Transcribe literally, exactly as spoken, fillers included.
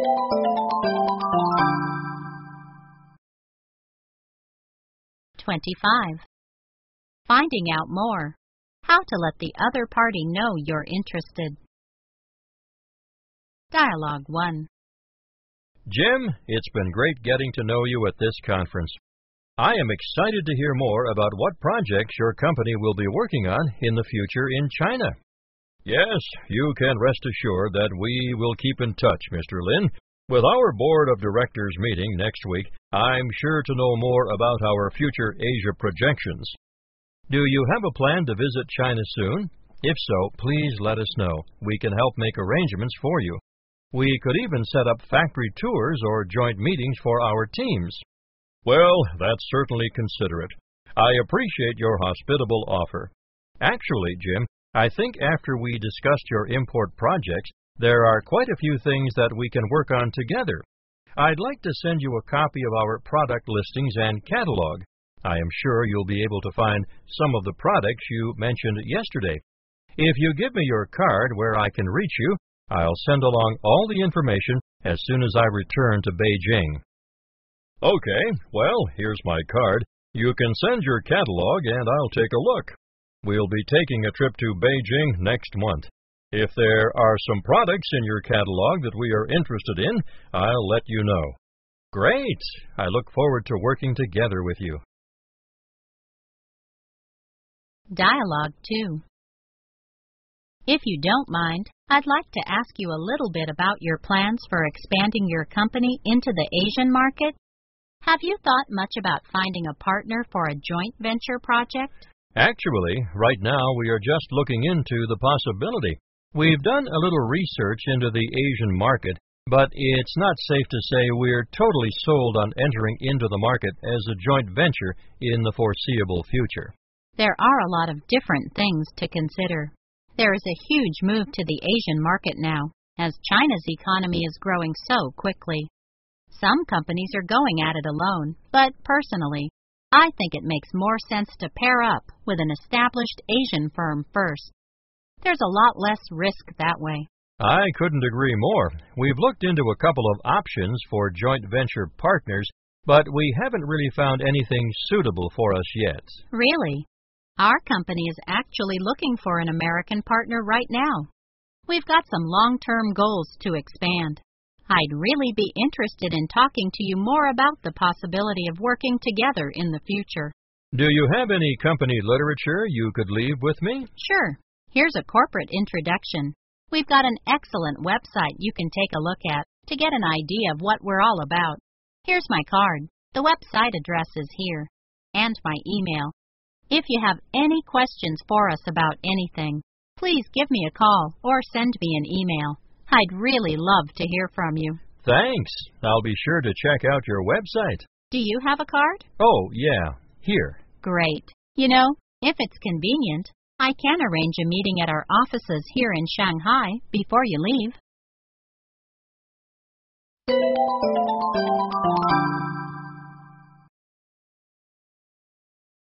twenty-five. Finding out more. How to let the other party know you're interested. Dialogue one. Jim, it's been great getting to know you at this conference. I am excited to hear more about what projects your company will be working on in the future in China. Yes, you can rest assured that we will keep in touch, Mister Lin. With our board of directors meeting next week, I'm sure to know more about our future Asia projections. Do you have a plan to visit China soon? If so, please let us know. We can help make arrangements for you. We could even set up factory tours or joint meetings for our teams. Well, that's certainly considerate. I appreciate your hospitable offer. Actually, Jim, I think after we discussed your import projects, there are quite a few things that we can work on together. I'd like to send you a copy of our product listings and catalog. I am sure you'll be able to find some of the products you mentioned yesterday. If you give me your card where I can reach you, I'll send along all the information as soon as I return to Beijing. Okay, well, here's my card. You can send your catalog and I'll take a look. We'll be taking a trip to Beijing next month. If there are some products in your catalog that we are interested in, I'll let you know. Great! I look forward to working together with you. Dialogue two. If you don't mind, I'd like to ask you a little bit about your plans for expanding your company into the Asian market. Have you thought much about finding a partner for a joint venture project? Actually, right now we are just looking into the possibility. We've done a little research into the Asian market, but it's not safe to say we're totally sold on entering into the market as a joint venture in the foreseeable future. There are a lot of different things to consider. There is a huge move to the Asian market now, as China's economy is growing so quickly. Some companies are going at it alone, but personally, I think it makes more sense to pair up with an established Asian firm first. There's a lot less risk that way. I couldn't agree more. We've looked into a couple of options for joint venture partners, but we haven't really found anything suitable for us yet. Really? Our company is actually looking for an American partner right now. We've got some long-term goals to expand. I'd really be interested in talking to you more about the possibility of working together in the future. Do you have any company literature you could leave with me? Sure. Here's a corporate introduction. We've got an excellent website you can take a look at to get an idea of what we're all about. Here's my card. The website address is here. And my email. If you have any questions for us about anything, please give me a call or send me an email. I'd really love to hear from you. Thanks. I'll be sure to check out your website. Do you have a card? Oh, yeah. Here. Great. You know, if it's convenient, I can arrange a meeting at our offices here in Shanghai before you leave.